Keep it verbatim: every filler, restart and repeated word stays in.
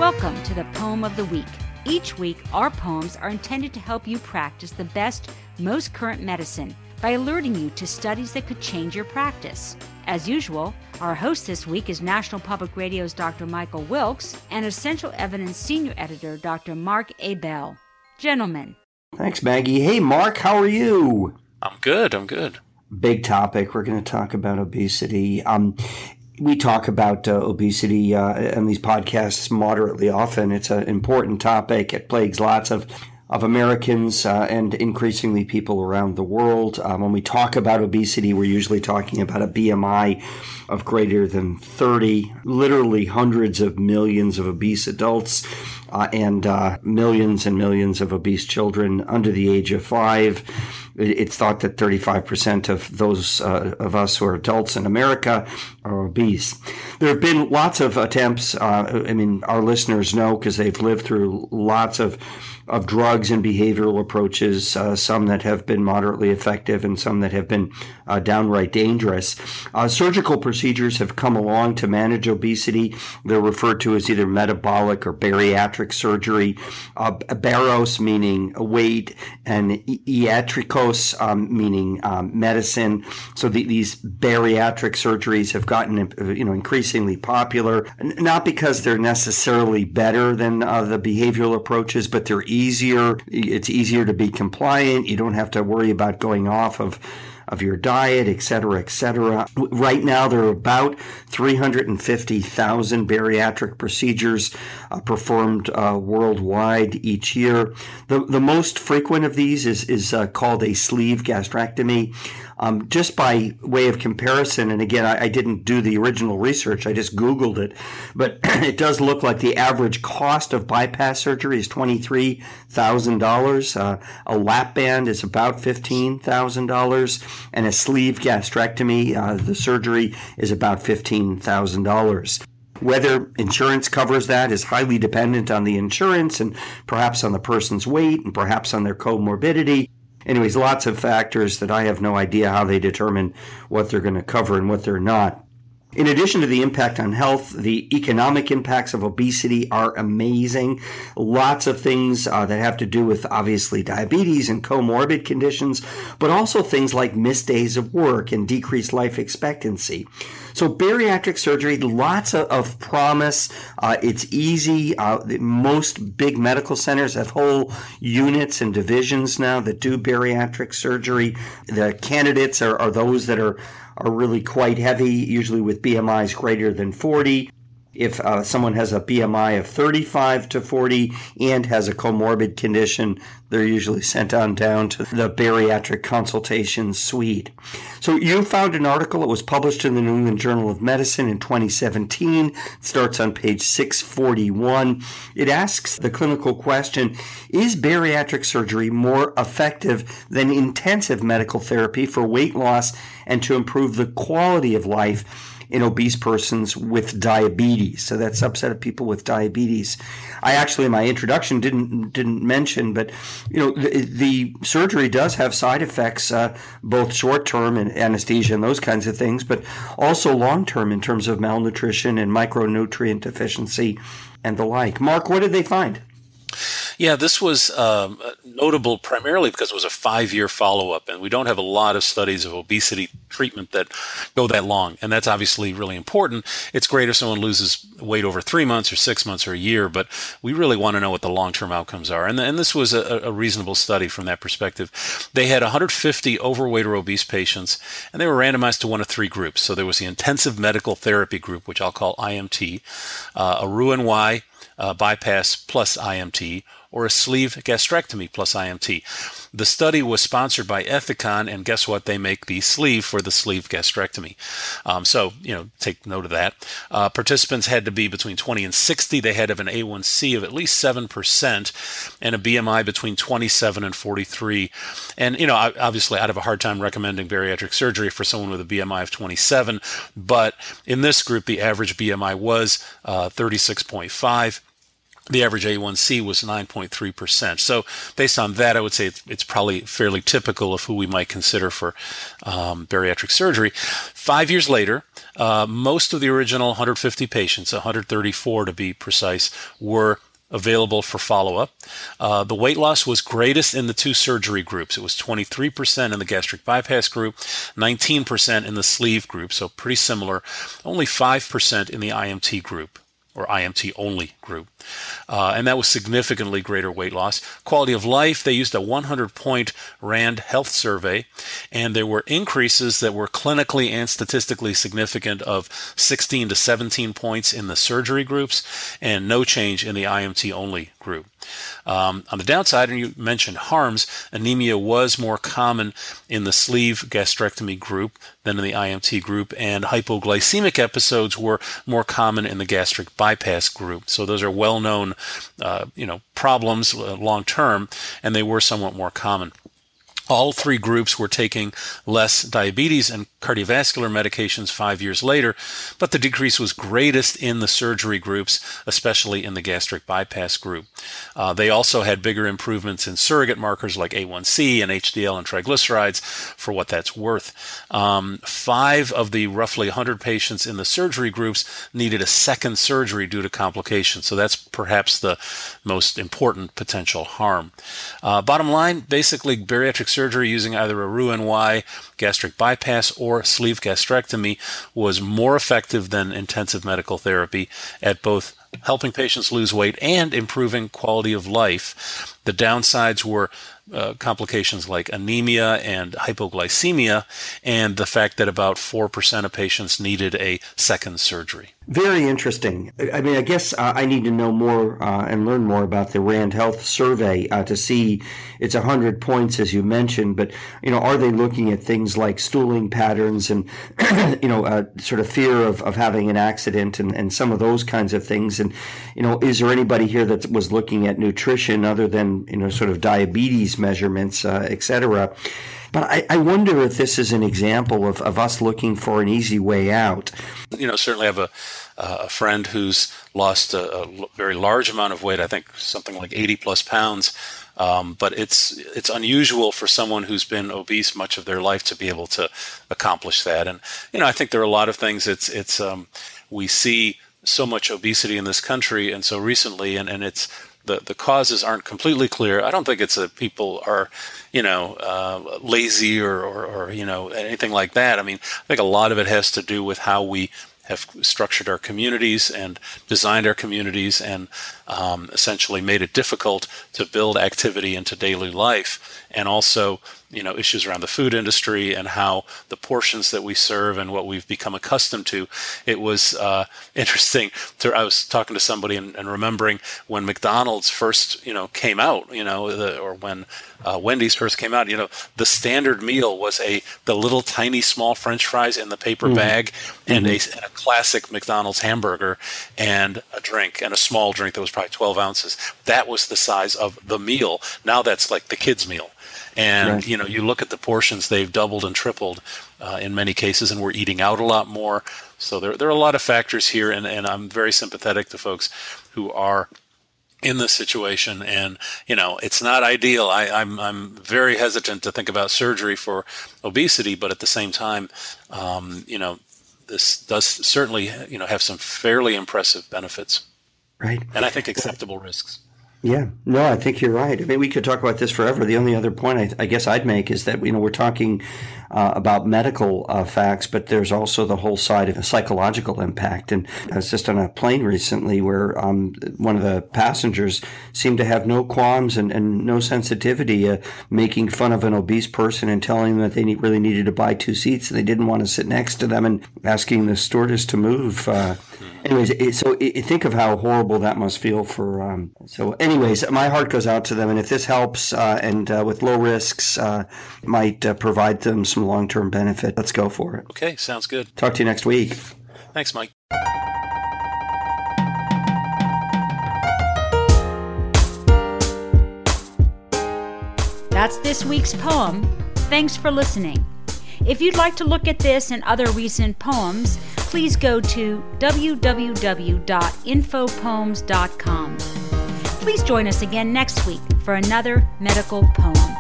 Welcome to the Poem of the Week. Each week, our poems are intended to help you practice the best, most current medicine by alerting you to studies that could change your practice. As usual, our host this week is National Public Radio's Doctor Michael Wilkes and Essential Evidence Senior Editor Doctor Mark Abell. Gentlemen. Thanks, Maggie. Hey, Mark, how are you? I'm good. I'm good. Big topic. We're going to talk about obesity. Um, we talk about uh, obesity uh, in these podcasts moderately often. It's an important topic. It plagues lots of of Americans uh, and increasingly people around the world. Um, when we talk about obesity, we're usually talking about a B M I of greater than thirty, literally hundreds of millions of obese adults uh, and uh, millions and millions of obese children under the age of five. It's thought that thirty-five percent of those uh, of us who are adults in America are obese. There have been lots of attempts. Uh, I mean, our listeners know because they've lived through lots of of drugs and behavioral approaches, uh, some that have been moderately effective and some that have been uh, downright dangerous. Uh, surgical procedures have come along to manage obesity. They're referred to as either metabolic or bariatric surgery. Uh, baros meaning weight, and iatrikos um, meaning um, medicine. So the, these bariatric surgeries have gotten you know increasingly popular, not because they're necessarily better than uh, the behavioral approaches, but they're easier. It's easier to be compliant. You don't have to worry about going off of of your diet, et cetera, et cetera. Right now, there are about three hundred fifty thousand bariatric procedures uh, performed uh, worldwide each year. The the most frequent of these is is uh, called a sleeve gastrectomy. Um, just by way of comparison, and again, I, I didn't do the original research, I just Googled it, but it does look like the average cost of bypass surgery is twenty-three thousand dollars. Uh, a lap band is about fifteen thousand dollars, and a sleeve gastrectomy, uh, the surgery, is about fifteen thousand dollars. Whether insurance covers that is highly dependent on the insurance and perhaps on the person's weight and perhaps on their comorbidity. Anyways, lots of factors that I have no idea how they determine what they're going to cover and what they're not. In addition to the impact on health, the economic impacts of obesity are amazing. Lots of things uh, that have to do with, obviously, diabetes and comorbid conditions, but also things like missed days of work and decreased life expectancy. So bariatric surgery, lots of, of promise. Uh, it's easy. Uh, most big medical centers have whole units and divisions now that do bariatric surgery. The candidates are, are those that are are really quite heavy, usually with B M Is greater than forty. If uh, someone has a B M I of thirty-five to forty and has a comorbid condition, they're usually sent on down to the bariatric consultation suite. So you found an article that was published in the New England Journal of Medicine in twenty seventeen. It starts on page six forty-one. It asks the clinical question, is bariatric surgery more effective than intensive medical therapy for weight loss and to improve the quality of life in obese persons with diabetes? So that subset of people with diabetes. I actually, in my introduction, didn't didn't mention, but you know, the, the surgery does have side effects, uh, both short term and anesthesia and those kinds of things, but also long term in terms of malnutrition and micronutrient deficiency and the like. Mark, what did they find? Yeah, this was um, notable primarily because it was a five-year follow-up, and we don't have a lot of studies of obesity treatment that go that long, and that's obviously really important. It's great if someone loses weight over three months or six months or a year, but we really want to know what the long-term outcomes are, and, and this was a, a reasonable study from that perspective. They had one hundred fifty overweight or obese patients, and they were randomized to one of three groups. So there was the intensive medical therapy group, which I'll call I M T, uh, a Roux-en-Y uh, bypass plus I M T, or a sleeve gastrectomy plus I M T. The study was sponsored by Ethicon, and guess what? They make the sleeve for the sleeve gastrectomy. Um, so, you know, take note of that. Uh, participants had to be between twenty and sixty. They had to have an A one C of at least seven percent and a B M I between twenty-seven and forty-three. And, you know, obviously I'd have a hard time recommending bariatric surgery for someone with a B M I of twenty-seven, but in this group, the average B M I was uh, thirty-six point five. The average A one C was nine point three percent. So based on that, I would say it's, it's probably fairly typical of who we might consider for um, bariatric surgery. Five years later, Uh, most of the original one hundred fifty patients, one hundred thirty-four to be precise, were available for follow-up. Uh, the weight loss was greatest in the two surgery groups. It was twenty-three percent in the gastric bypass group, nineteen percent in the sleeve group, so pretty similar, only five percent in the I M T group, or I M T only group. Uh, and that was significantly greater weight loss. Quality of life, they used a one hundred point RAND health survey, and there were increases that were clinically and statistically significant of sixteen to seventeen points in the surgery groups, and no change in the I M T only group. Um, on the downside, and you mentioned harms, anemia was more common in the sleeve gastrectomy group than in the I M T group, and hypoglycemic episodes were more common in the gastric bypass group. So those are well-known, uh, you know, problems uh, long-term, and they were somewhat more common. All three groups were taking less diabetes and cardiovascular medications five years later, but the decrease was greatest in the surgery groups, especially in the gastric bypass group. Uh, they also had bigger improvements in surrogate markers like A one C and H D L and triglycerides, for what that's worth. Um, five of the roughly one hundred patients in the surgery groups needed a second surgery due to complications, so that's perhaps the most important potential harm. Uh, bottom line, basically bariatric surgery using either a Roux-en Y gastric bypass or sleeve gastrectomy was more effective than intensive medical therapy at both helping patients lose weight and improving quality of life. The downsides were uh, complications like anemia and hypoglycemia, and the fact that about four percent of patients needed a second surgery. Very interesting. I mean, I guess uh, I need to know more uh, and learn more about the RAND Health survey uh, to see it's one hundred points, as you mentioned, but, you know, are they looking at things like stooling patterns and, you know, uh, sort of fear of, of having an accident and, and some of those kinds of things? And, you know, is there anybody here that was looking at nutrition other than, you know, sort of diabetes measurements, uh, et cetera? But I, I wonder if this is an example of, of us looking for an easy way out. You know, certainly have a, uh, a friend who's lost a, a very large amount of weight, I think something like eighty plus pounds. Um, but it's it's unusual for someone who's been obese much of their life to be able to accomplish that. And, you know, I think there are a lot of things. It's, it's um, we see so much obesity in this country and so recently, and, and it's The, the causes aren't completely clear. I don't think it's that people are, you know, uh, lazy or, or, or, you know, anything like that. I mean, I think a lot of it has to do with how we have structured our communities and designed our communities and um, essentially made it difficult to build activity into daily life. And also, you know, issues around the food industry and how the portions that we serve and what we've become accustomed to. It was uh, interesting. To, I was talking to somebody and, and remembering when McDonald's first, you know, came out, you know, the, or when uh, Wendy's first came out, you know, the standard meal was a the little tiny small French fries in the paper mm-hmm. bag and, mm-hmm. a, and a classic McDonald's hamburger and a drink and a small drink that was probably twelve ounces. That was the size of the meal. Now that's like the kids' meal. And, right. you know, you look at the portions, they've doubled and tripled uh, in many cases, and we're eating out a lot more. So there, there are a lot of factors here, and, and I'm very sympathetic to folks who are in this situation. And, you know, it's not ideal. I, I'm, I'm very hesitant to think about surgery for obesity, but at the same time, um, you know, this does certainly, you know, have some fairly impressive benefits. Right. And I think acceptable risks. Yeah, no, I think you're right. I mean, we could talk about this forever. The only other point I, I guess I'd make is that, you know, we're talking uh, about medical uh, facts, but there's also the whole side of psychological impact. And I was just on a plane recently where um, one of the passengers seemed to have no qualms and, and no sensitivity, uh, making fun of an obese person and telling them that they need, really needed to buy two seats and they didn't want to sit next to them and asking the stewardess to move. Uh, anyways, it, so it, think of how horrible that must feel for. Um, so anyway. Anyways, my heart goes out to them, and if this helps uh, and uh, with low risks, uh, might uh, provide them some long-term benefit, let's go for it. Okay, sounds good. Talk to you next week. Thanks, Mike. That's this week's poem. Thanks for listening. If you'd like to look at this and other recent poems, please go to w w w dot info poems dot com. Please join us again next week for another medical poem.